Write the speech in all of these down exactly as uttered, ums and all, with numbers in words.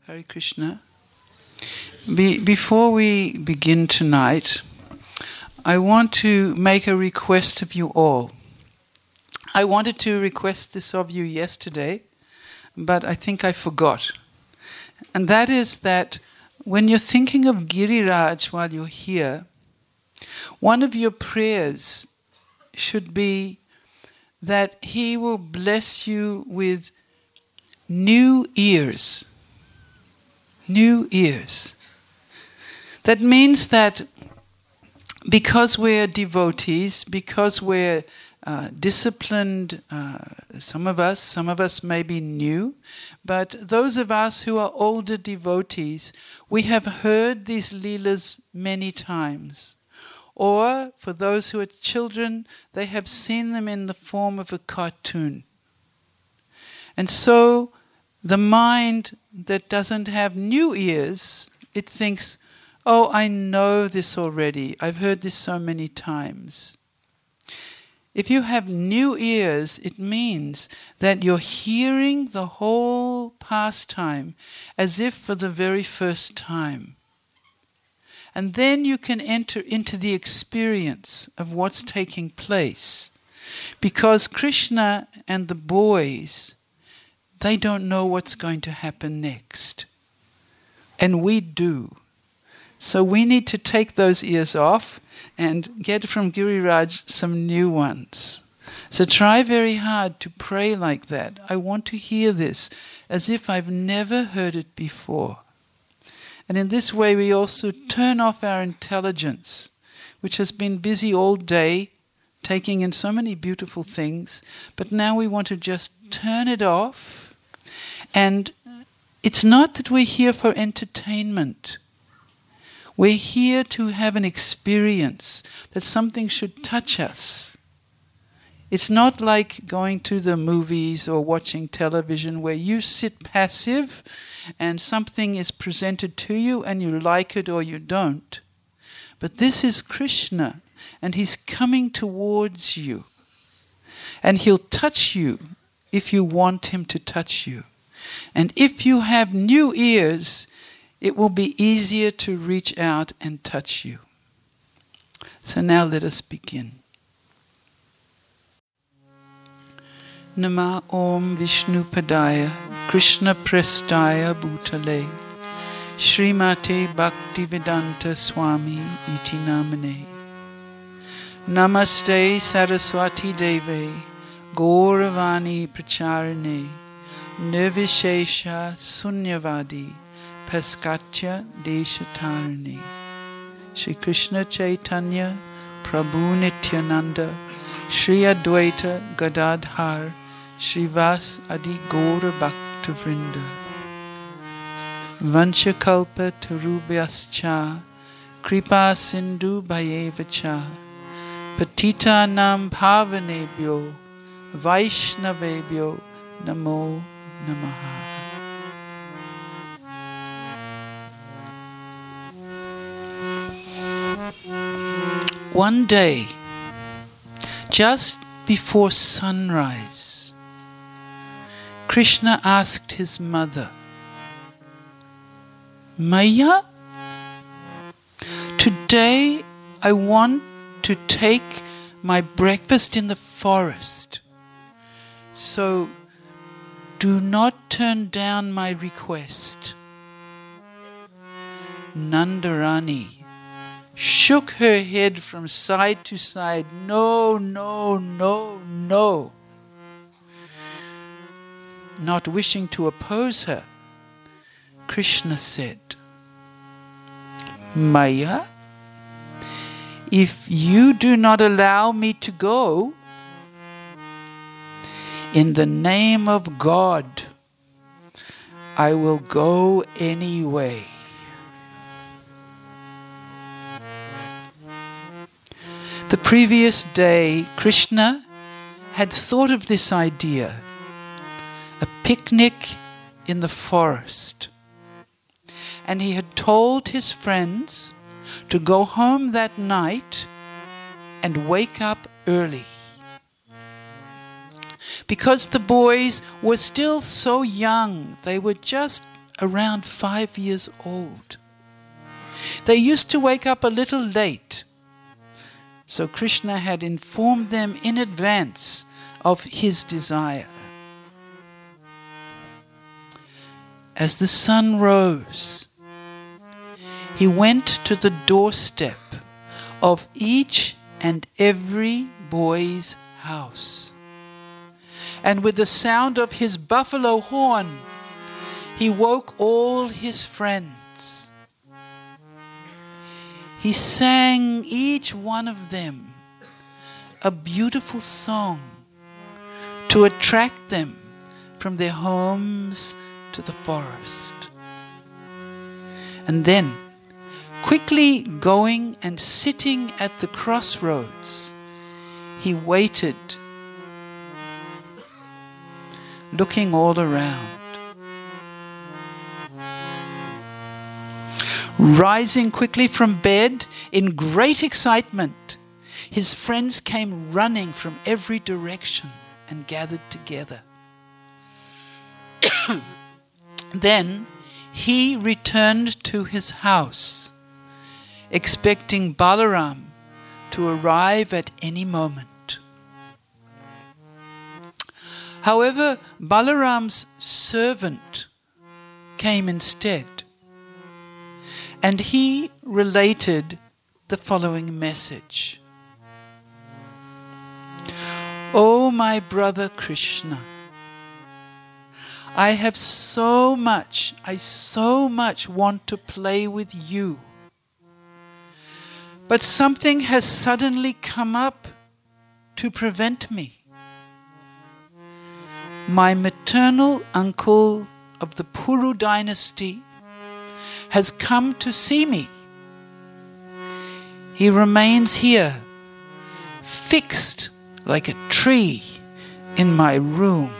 Hare Krishna. Be, before we begin tonight, I want to make a request of you all. I wanted to request this of you yesterday, but I think I forgot. And that is that when you're thinking of Giriraj while you're here, one of your prayers should be that he will bless you with new ears. New ears. That means that because we're devotees, because we're uh, disciplined, uh, some of us, some of us may be new, but those of us who are older devotees, we have heard these leelas many times. Or, for those who are children, they have seen them in the form of a cartoon. And so, the mind that doesn't have new ears, it thinks, oh, I know this already. I've heard this so many times. If you have new ears, it means that you're hearing the whole pastime as if for the very first time. And then you can enter into the experience of what's taking place. Because Krishna and the boys, they don't know what's going to happen next. And we do. So we need to take those ears off and get from Giriraj some new ones. So try very hard to pray like that. I want to hear this as if I've never heard it before. And in this way we also turn off our intelligence, which has been busy all day, taking in so many beautiful things, but now we want to just turn it off. And it's not that we're here for entertainment. We're here to have an experience, that something should touch us. It's not like going to the movies or watching television where you sit passive and something is presented to you and you like it or you don't. But this is Krishna, and he's coming towards you. And he'll touch you if you want him to touch you. And if you have new ears, it will be easier to reach out and touch you. So now let us begin. Nama Om Vishnu Padaya Krishna Prestaya Bhutale Srimate Bhaktivedanta Swami Iti Namane Namaste Saraswati Deve Gauravani Pracharane Nirvishesha Sunyavadi Paskatya Deshatarani Shri Krishna Chaitanya Prabhu Nityananda Shri Advaita Gadadhar Shrivas Adi Gaura Bhakta Vrinda Vanchakalpa Tarubhyascha Kripa Sindhu Bhayevacha Patita Nam Bhavanebhyo Vaishnavebhyo Namo Namaha. One day, just before sunrise, Krishna asked his mother, Maya, today I want to take my breakfast in the forest. So do not turn down my request. Nandarani shook her head from side to side. No, no, no, no. Not wishing to oppose her, Krishna said, Maya, if you do not allow me to go, in the name of God, I will go anyway. The previous day, Krishna had thought of this idea, a picnic in the forest. And he had told his friends to go home that night and wake up early. Because the boys were still so young, they were just around five years old. They used to wake up a little late, so Krishna had informed them in advance of his desire. As the sun rose, he went to the doorstep of each and every boy's house. And with the sound of his buffalo horn, he woke all his friends. He sang each one of them a beautiful song to attract them from their homes to the forest. And then, quickly going and sitting at the crossroads, he waited, looking all around. Rising quickly from bed in great excitement, his friends came running from every direction and gathered together. Then he returned to his house, expecting Balaram to arrive at any moment. However, Balaram's servant came instead, and he related the following message. "Oh, my brother Krishna, I have so much, I so much want to play with you. But something has suddenly come up to prevent me. My maternal uncle of the Puru dynasty has come to see me. He remains here, fixed like a tree in my room.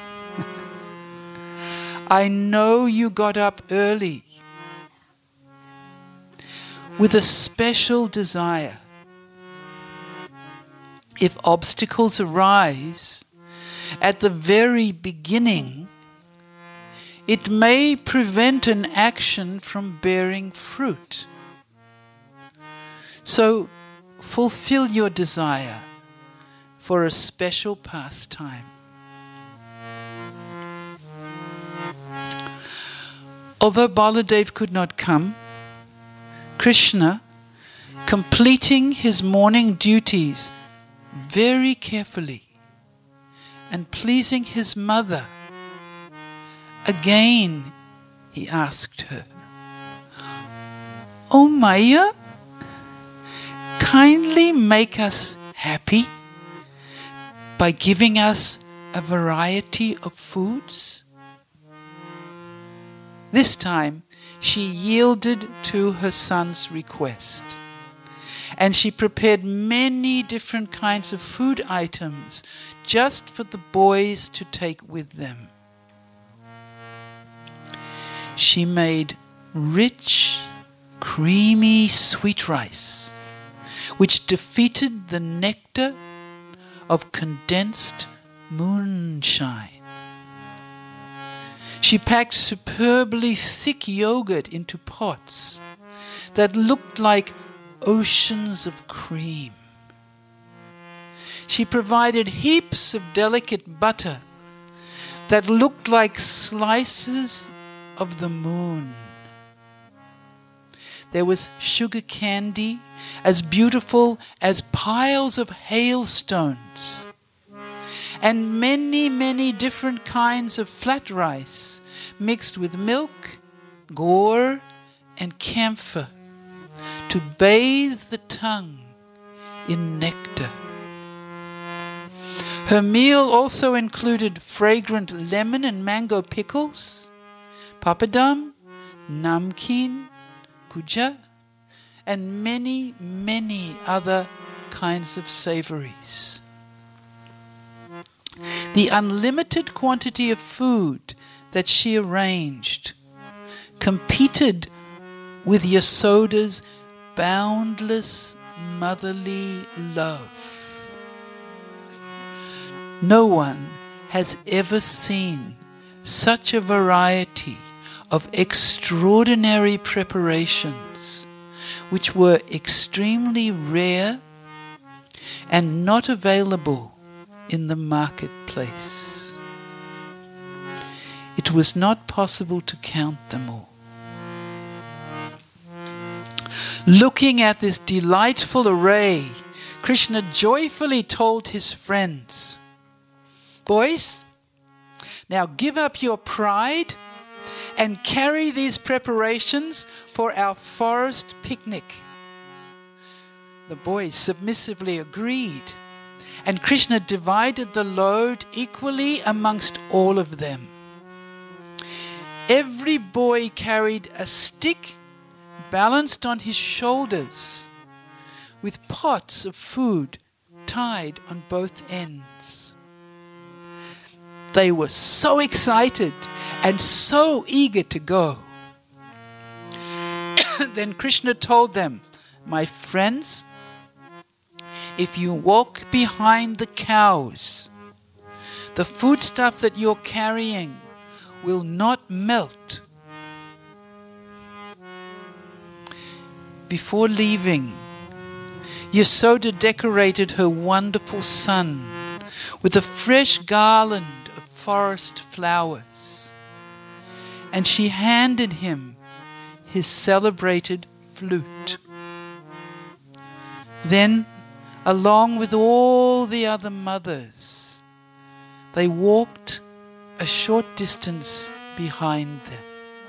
I know you got up early with a special desire. If obstacles arise at the very beginning, it may prevent an action from bearing fruit. So fulfill your desire for a special pastime." Although Baladev could not come, Krishna, completing his morning duties very carefully and pleasing his mother, again he asked her, "O Maya, kindly make us happy by giving us a variety of foods." This time, she yielded to her son's request, and she prepared many different kinds of food items just for the boys to take with them. She made rich, creamy sweet rice, which defeated the nectar of condensed moonshine. She packed superbly thick yogurt into pots that looked like oceans of cream. She provided heaps of delicate butter that looked like slices of the moon. There was sugar candy as beautiful as piles of hailstones, and many, many different kinds of flat rice mixed with milk, gore, and camphor to bathe the tongue in nectar. Her meal also included fragrant lemon and mango pickles, papadum, namkeen, guja, and many, many other kinds of savories. The unlimited quantity of food that she arranged competed with Yasoda's boundless motherly love. No one has ever seen such a variety of extraordinary preparations which were extremely rare and not available in the marketplace. It was not possible to count them all. Looking at this delightful array, Krishna joyfully told his friends, "Boys, now give up your pride and carry these preparations for our forest picnic." The boys submissively agreed, and Krishna divided the load equally amongst all of them. Every boy carried a stick balanced on his shoulders, with pots of food tied on both ends. They were so excited and so eager to go. Then Krishna told them, "My friends, if you walk behind the cows, the foodstuff that you're carrying will not melt." Before leaving, Yasoda decorated her wonderful son with a fresh garland of forest flowers, and she handed him his celebrated flute. Then, along with all the other mothers, they walked a short distance behind them.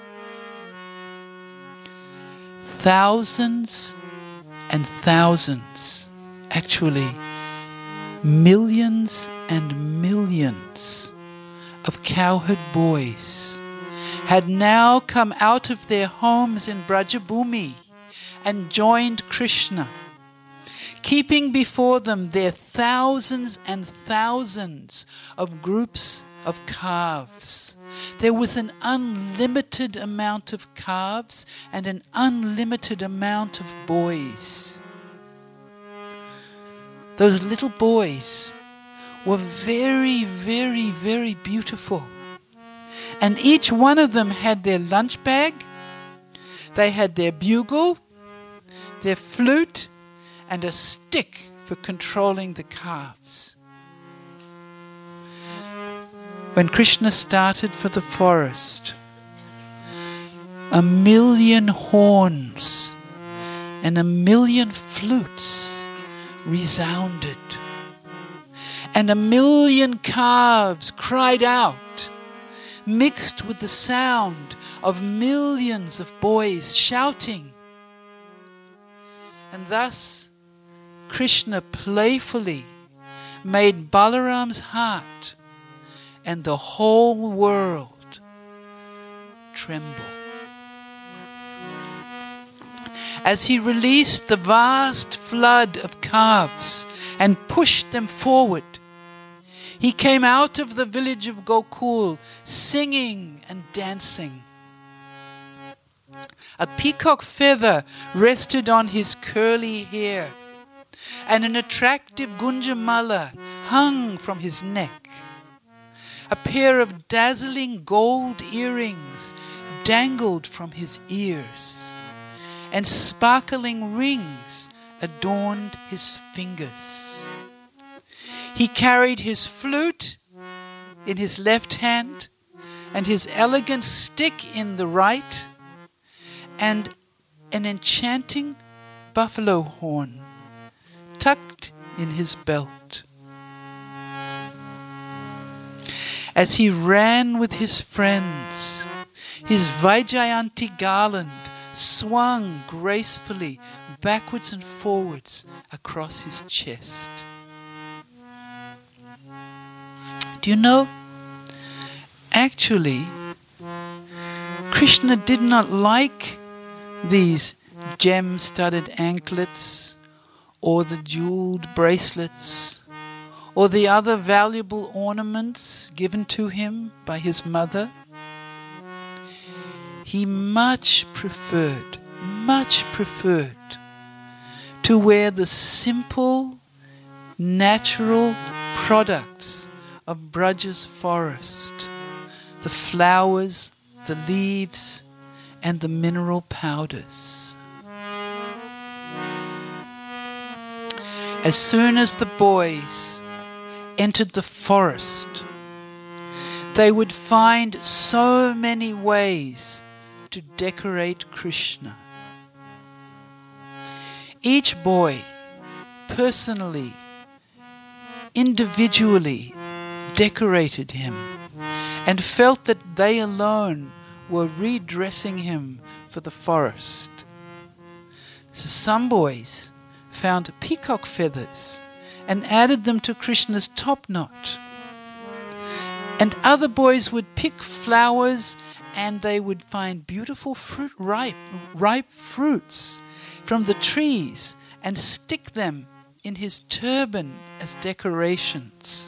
Thousands and thousands, actually millions and millions of cowherd boys had now come out of their homes in Brajabhumi and joined Krishna, keeping before them their thousands and thousands of groups of calves. There was an unlimited amount of calves and an unlimited amount of boys. Those little boys were very, very, very beautiful. And each one of them had their lunch bag, they had their bugle, their flute, and a stick for controlling the calves. When Krishna started for the forest, a million horns and a million flutes resounded, and a million calves cried out, mixed with the sound of millions of boys shouting. And thus Krishna playfully made Balaram's heart and the whole world tremble. As he released the vast flood of calves and pushed them forward, he came out of the village of Gokul singing and dancing. A peacock feather rested on his curly hair, and an attractive gunjamala hung from his neck. A pair of dazzling gold earrings dangled from his ears, and sparkling rings adorned his fingers. He carried his flute in his left hand and his elegant stick in the right, and an enchanting buffalo horn tucked in his belt. As he ran with his friends, his Vaijayanti garland swung gracefully backwards and forwards across his chest. Do you know, actually, Krishna did not like these gem-studded anklets or the jeweled bracelets or the other valuable ornaments given to him by his mother. He much preferred, much preferred to wear the simple, natural products of Braja's forest, the flowers the leaves, and the mineral powders. As soon as the boys entered the forest, they would find so many ways to decorate Krishna. Each boy, personally, individually, decorated him and felt that they alone were redressing him for the forest. So some boys found peacock feathers and added them to Krishna's top knot. And other boys would pick flowers and they would find beautiful fruit, ripe, ripe fruits from the trees and stick them in his turban as decorations.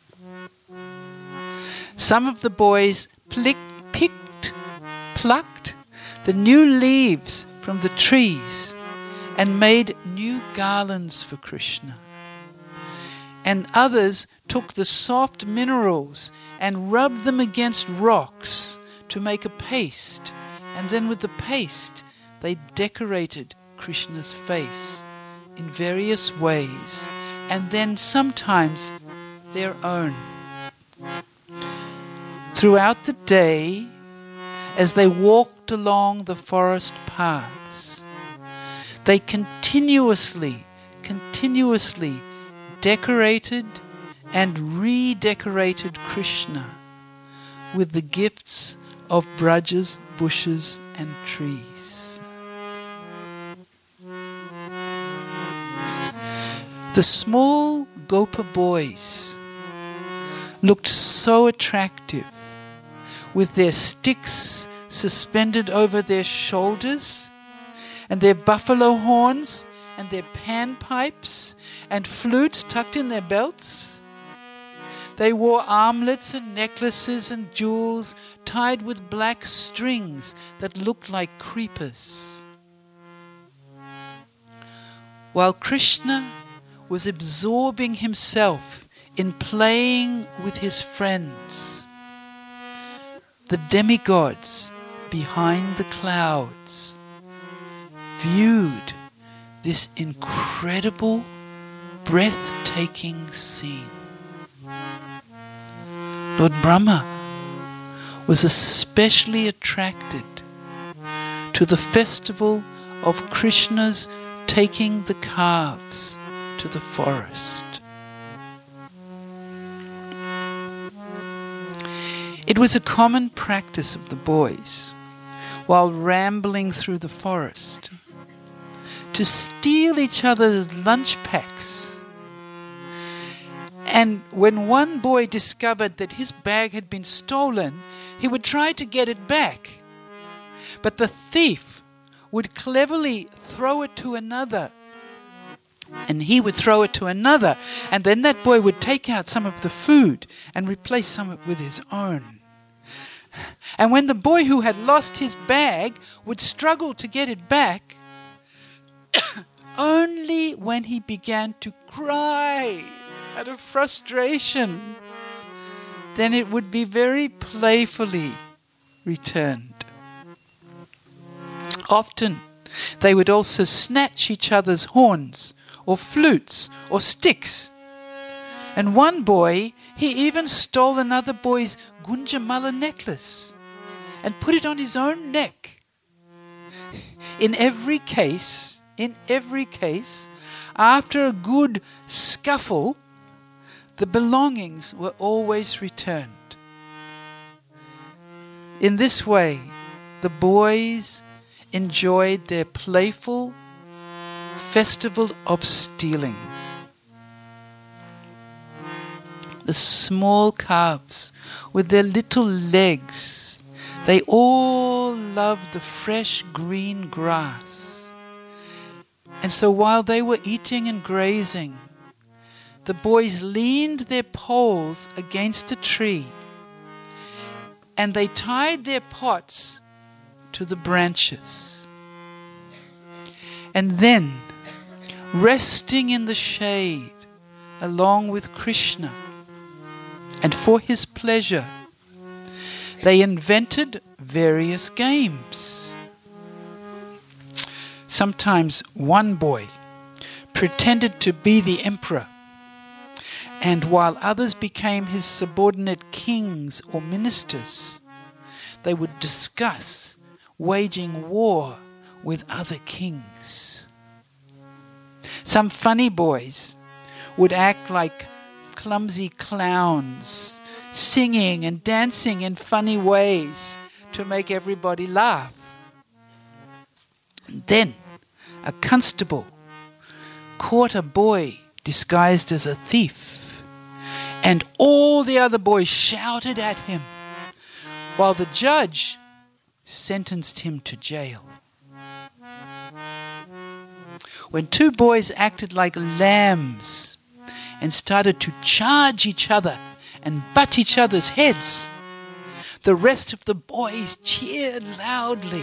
Some of the boys plick, picked, plucked the new leaves from the trees and made new garlands for Krishna. And others took the soft minerals and rubbed them against rocks to make a paste. And then with the paste, they decorated Krishna's face in various ways, and then sometimes their own. Throughout the day, as they walked along the forest paths, they continuously, continuously decorated and redecorated Krishna with the gifts of brajas, bushes and trees. The small Gopa boys looked so attractive with their sticks suspended over their shoulders and their buffalo horns and their panpipes and flutes tucked in their belts. They wore armlets and necklaces and jewels tied with black strings that looked like creepers. While Krishna was absorbing himself in playing with his friends, the demigods behind the clouds viewed this incredible, breathtaking scene. Lord Brahma was especially attracted to the festival of Krishna's taking the calves to the forest. It was a common practice of the boys, while rambling through the forest, to steal each other's lunch packs. And when one boy discovered that his bag had been stolen, he would try to get it back. But the thief would cleverly throw it to another, and he would throw it to another, and then that boy would take out some of the food and replace some of it with his own. And when the boy who had lost his bag would struggle to get it back, only when he began to cry out of frustration, then it would be very playfully returned. Often they would also snatch each other's horns or flutes or sticks. And one boy, he even stole another boy's Gunjamala necklace and put it on his own neck. In every case, in every case, after a good scuffle, the belongings were always returned. In this way, the boys enjoyed their playful festival of stealing. The small calves with their little legs, they all loved the fresh green grass. And so while they were eating and grazing, the boys leaned their poles against a tree and they tied their pots to the branches. And then, resting in the shade along with Krishna, and for his pleasure, they invented various games. Sometimes one boy pretended to be the emperor, and while others became his subordinate kings or ministers, they would discuss waging war with other kings. Some funny boys would act like clumsy clowns, singing and dancing in funny ways to make everybody laugh. And then a constable caught a boy disguised as a thief, and all the other boys shouted at him, while the judge sentenced him to jail. When two boys acted like lambs and started to charge each other and butt each other's heads, the rest of the boys cheered loudly.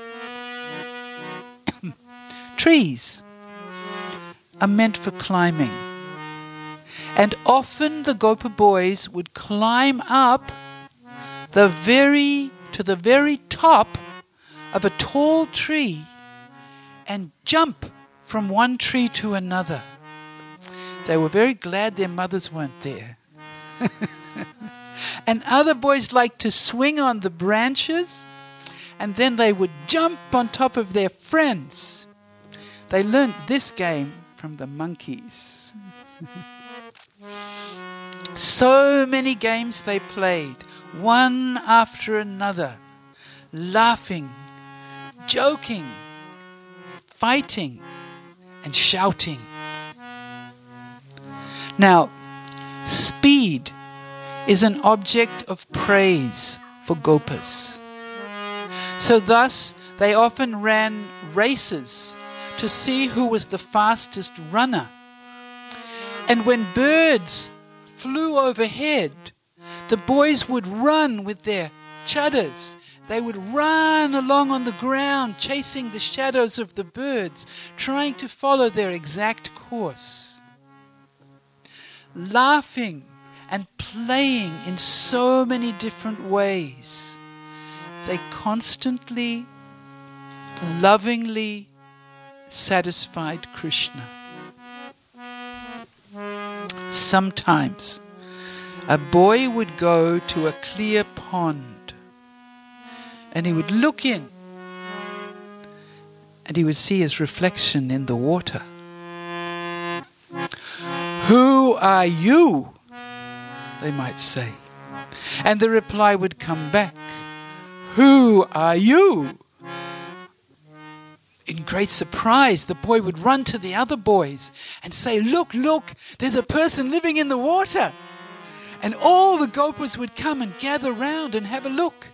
Trees are meant for climbing, and often the Gopa boys would climb up the very to the very top of a tall tree and jump from one tree to another. They were very glad their mothers weren't there. And other boys liked to swing on the branches, and then they would jump on top of their friends. They learned this game from the monkeys. So many games they played, one after another, laughing, joking, fighting, and shouting. Now, speed is an object of praise for Gopas. So thus, they often ran races to see who was the fastest runner. And when birds flew overhead, the boys would run with their chudders. They would run along on the ground, chasing the shadows of the birds, trying to follow their exact course. Laughing and playing in so many different ways, they constantly, lovingly satisfied Krishna. Sometimes a boy would go to a clear pond and he would look in and he would see his reflection in the water. "Who are you?" they might say. And the reply would come back, "Who are you?" In great surprise, the boy would run to the other boys and say, "Look, look, there's a person living in the water." And all the Gopas would come and gather round and have a look.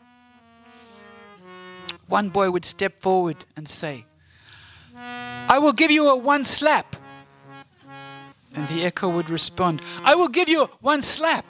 One boy would step forward and say, "I will give you a one slap." And the echo would respond, "I will give you one slap."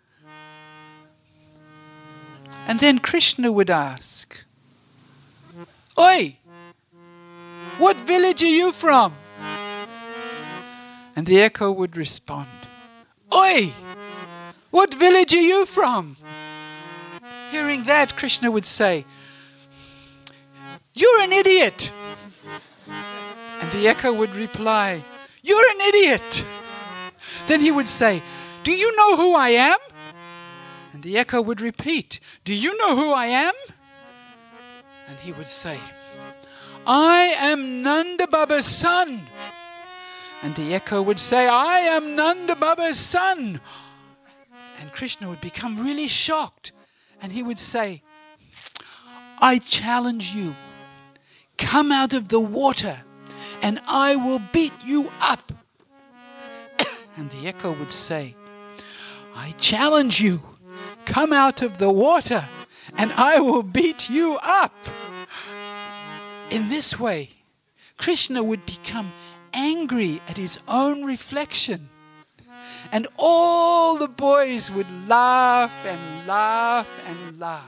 And then Krishna would ask, "Oi, what village are you from?" And the echo would respond, "Oi, what village are you from?" Hearing that, Krishna would say, "You're an idiot." And the echo would reply, "You're an idiot." Then he would say, "Do you know who I am?" And the echo would repeat, "Do you know who I am?" And he would say, "I am Nanda Baba's son." And the echo would say, "I am Nanda Baba's son." And Krishna would become really shocked. And he would say, "I challenge you. Come out of the water and I will beat you up." And the echo would say, "I challenge you. Come out of the water and I will beat you up." In this way, Krishna would become angry at his own reflection. And all the boys would laugh and laugh and laugh.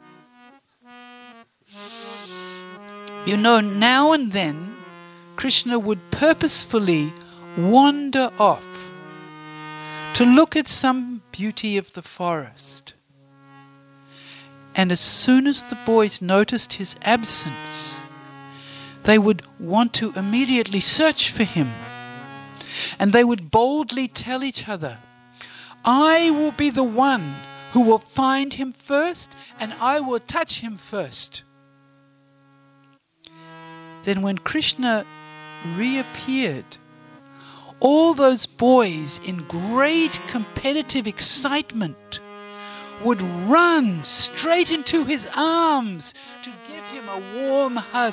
You know, now and then, Krishna would purposefully wander off to look at some beauty of the forest. And as soon as the boys noticed his absence, they would want to immediately search for him. And they would boldly tell each other, "I will be the one who will find him first, and I will touch him first." Then when Krishna reappeared, all those boys in great competitive excitement would run straight into his arms to give him a warm hug.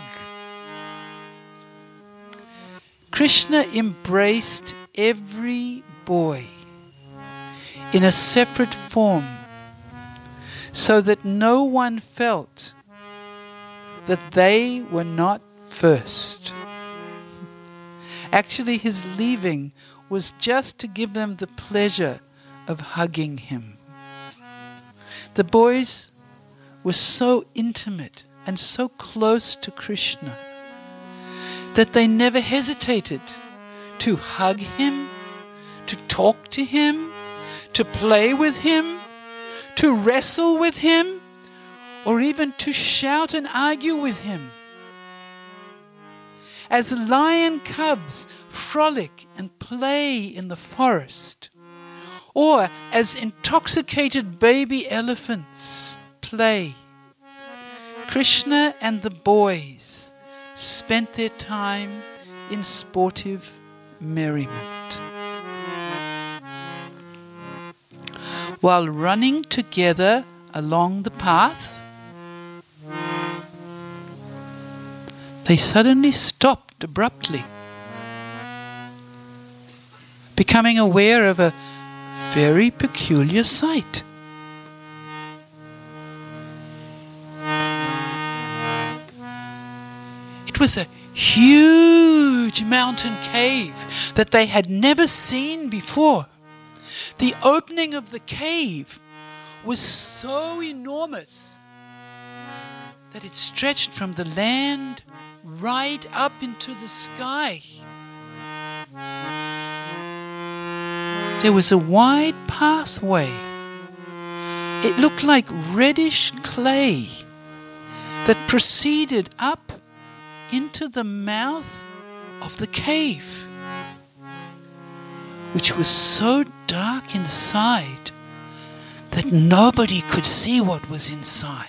Krishna embraced every boy in a separate form, so that no one felt that they were not first. Actually, his leaving was just to give them the pleasure of hugging him. The boys were so intimate and so close to Krishna that they never hesitated to hug him, to talk to him, to play with him, to wrestle with him, or even to shout and argue with him. As lion cubs frolic and play in the forest, or as intoxicated baby elephants play, Krishna and the boys spent their time in sportive merriment. While running together along the path, they suddenly stopped abruptly, becoming aware of a very peculiar sight. It was a huge mountain cave that they had never seen before. The opening of the cave was so enormous that it stretched from the land right up into the sky. There was a wide pathway. It looked like reddish clay that proceeded up into the mouth of the cave, which was so dark inside that nobody could see what was inside.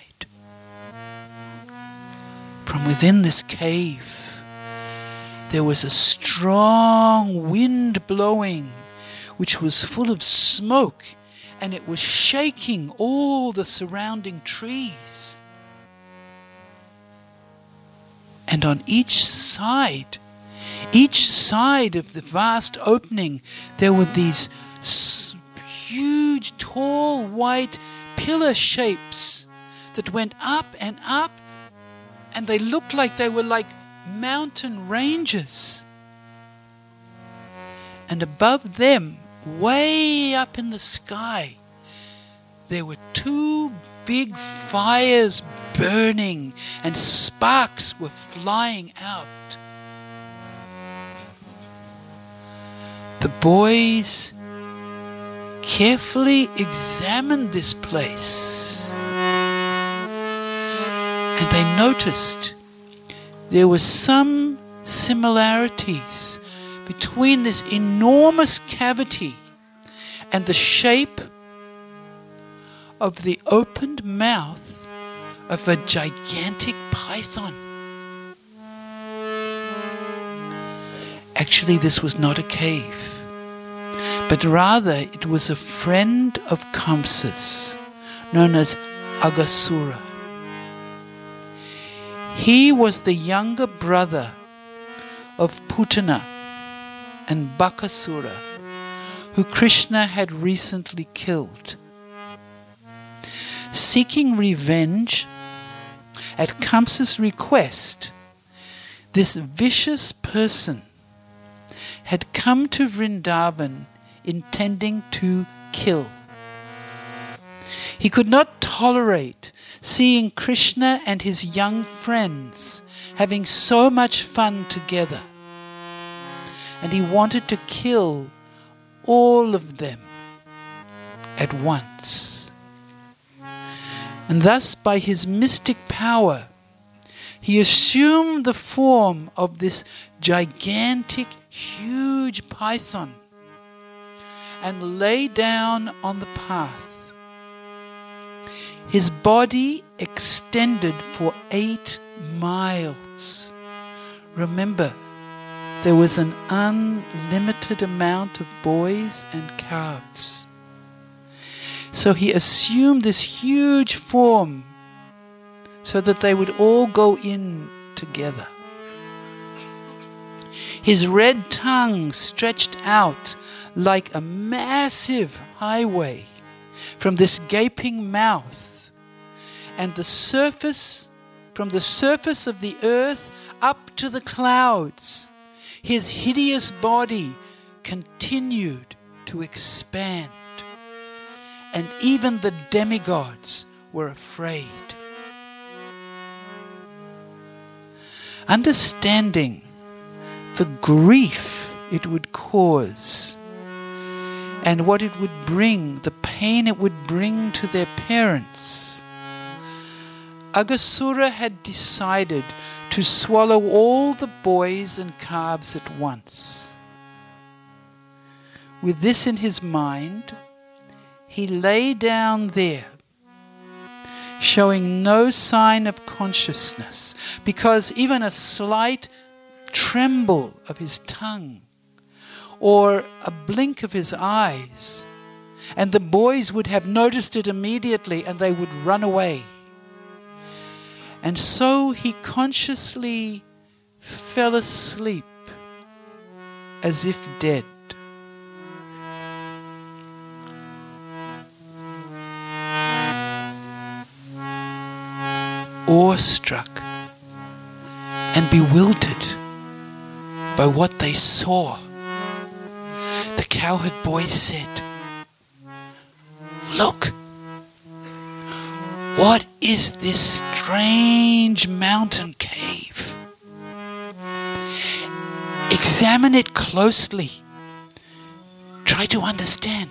From within this cave, there was a strong wind blowing, which was full of smoke, and it was shaking all the surrounding trees. And on each side, each side of the vast opening, there were these huge, tall, white pillar shapes that went up and up, and they looked like they were like mountain ranges. And above them, way up in the sky, there were two big fires burning, and sparks were flying out. The boys carefully examined this place, and they noticed there were some similarities between this enormous cavity and the shape of the opened mouth of a gigantic python. Actually, this was not a cave, but rather it was a friend of Kamsa's, known as Aghasura. He was the younger brother of Putana and Bakasura, who Krishna had recently killed. Seeking revenge, at Kamsa's request, this vicious person had come to Vrindavan intending to kill. He could not tolerate seeing Krishna and his young friends having so much fun together, and he wanted to kill all of them at once. And thus, by his mystic power, he assumed the form of this gigantic, huge python and lay down on the path. His body extended for eight miles. Remember, there was an unlimited amount of boys and calves. So he assumed this huge form so that they would all go in together. His red tongue stretched out like a massive highway from this gaping mouth, and the surface, from the surface of the earth up to the clouds, his hideous body continued to expand, and even the demigods were afraid. Understanding the grief it would cause and what it would bring, the pain it would bring to their parents, Aghasura had decided to swallow all the boys and calves at once. With this in his mind, he lay down there, showing no sign of consciousness, because even a slight tremble of his tongue or a blink of his eyes, and the boys would have noticed it immediately and they would run away. And so he consciously fell asleep as if dead. Awestruck and bewildered by what they saw, the cowherd boys said, "Look, what is this strange mountain cave? Examine it closely. Try to understand.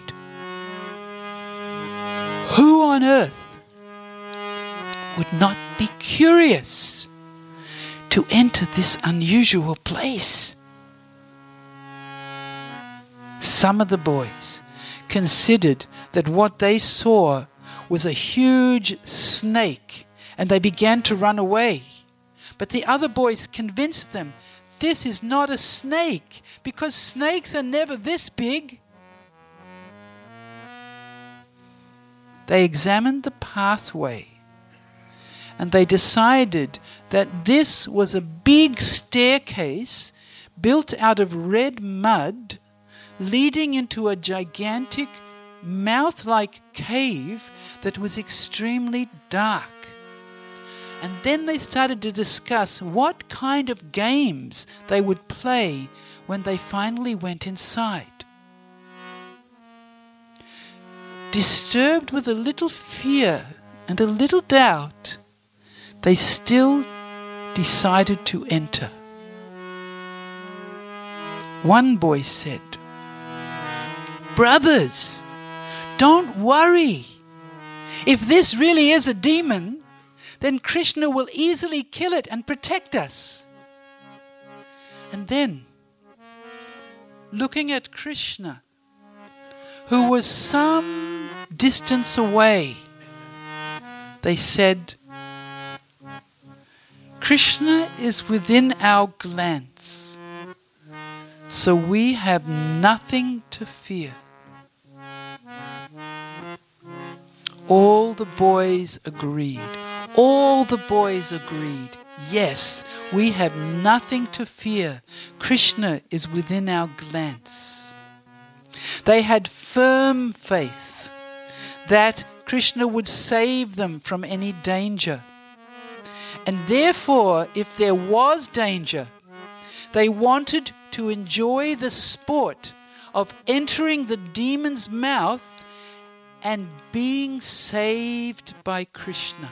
Who on earth would not be curious to enter this unusual place?" Some of the boys considered that what they saw was a huge snake, and they began to run away. But the other boys convinced them, this is not a snake, because snakes are never this big. They examined the pathway, and they decided that this was a big staircase built out of red mud, leading into a gigantic mouth-like cave that was extremely dark. And then they started to discuss what kind of games they would play when they finally went inside. Disturbed with a little fear and a little doubt, they still decided to enter. One boy said, "Brothers, don't worry. If this really is a demon, then Krishna will easily kill it and protect us." And then, looking at Krishna, who was some distance away, they said, "Krishna is within our glance, so we have nothing to fear." All the boys agreed. All the boys agreed. Yes, we have nothing to fear. Krishna is within our glance. They had firm faith that Krishna would save them from any danger. And therefore, if there was danger, they wanted to enjoy the sport of entering the demon's mouth and being saved by Krishna.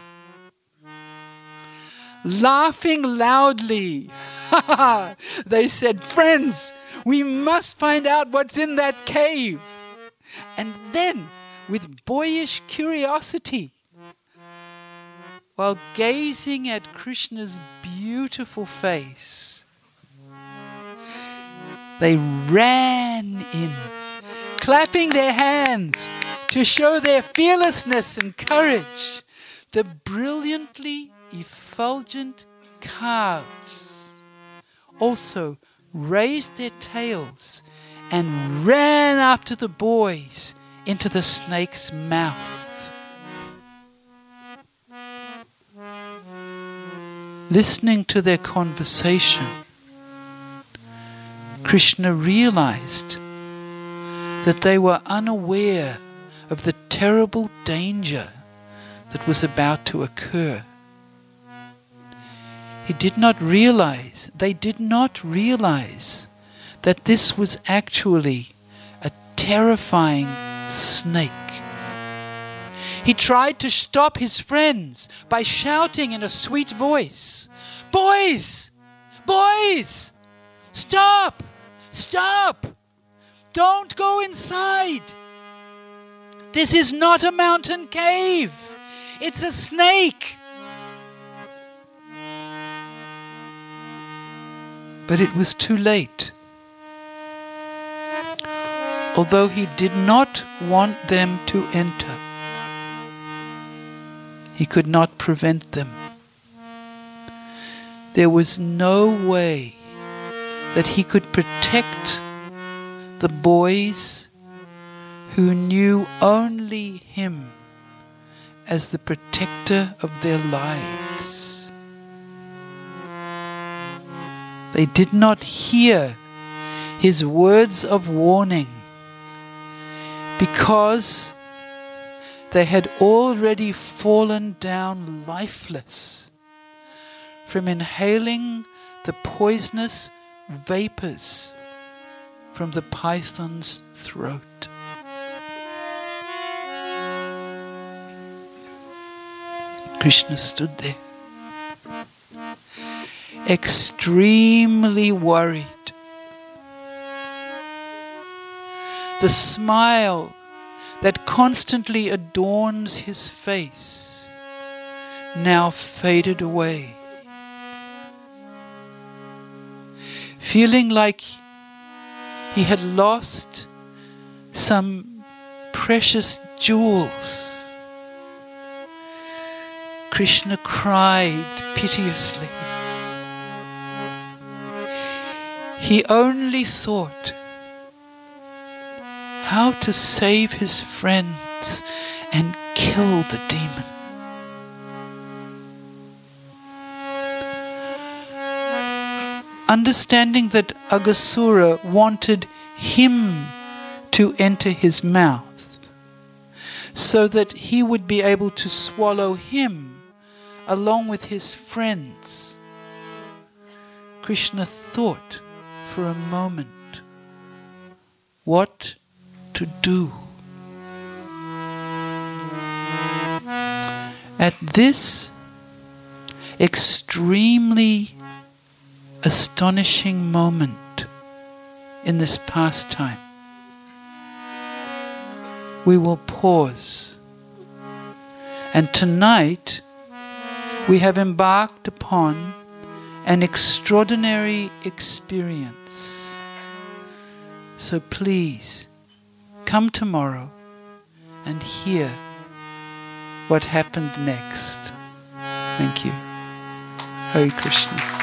Laughing loudly, they said, "Friends, we must find out what's in that cave." And then, with boyish curiosity, while gazing at Krishna's beautiful face, they ran in, clapping their hands to show their fearlessness and courage. The brilliantly effulgent calves also raised their tails and ran after the boys into the snake's mouth. Listening to their conversation, Krishna realized that they were unaware of the terrible danger that was about to occur. He did not realize, they did not realize that this was actually a terrifying snake. He tried to stop his friends by shouting in a sweet voice, "Boys! Boys! Stop! Stop! Don't go inside! This is not a mountain cave! It's a snake!" But it was too late. Although he did not want them to enter, he could not prevent them. There was no way that he could protect the boys who knew only him as the protector of their lives. They did not hear his words of warning because they had already fallen down lifeless from inhaling the poisonous vapors from the python's throat. Krishna stood there, extremely worried. The smile that constantly adorns his face now faded away. Feeling like he had lost some precious jewels, Krishna cried piteously. He only thought how to save his friends and kill the demon. Understanding that Aghasura wanted him to enter his mouth so that he would be able to swallow him along with his friends, Krishna thought for a moment what to do. At this extremely astonishing moment in this pastime, we will pause. And tonight we have embarked upon an extraordinary experience. So please come tomorrow and hear what happened next. Thank you. Hare Krishna.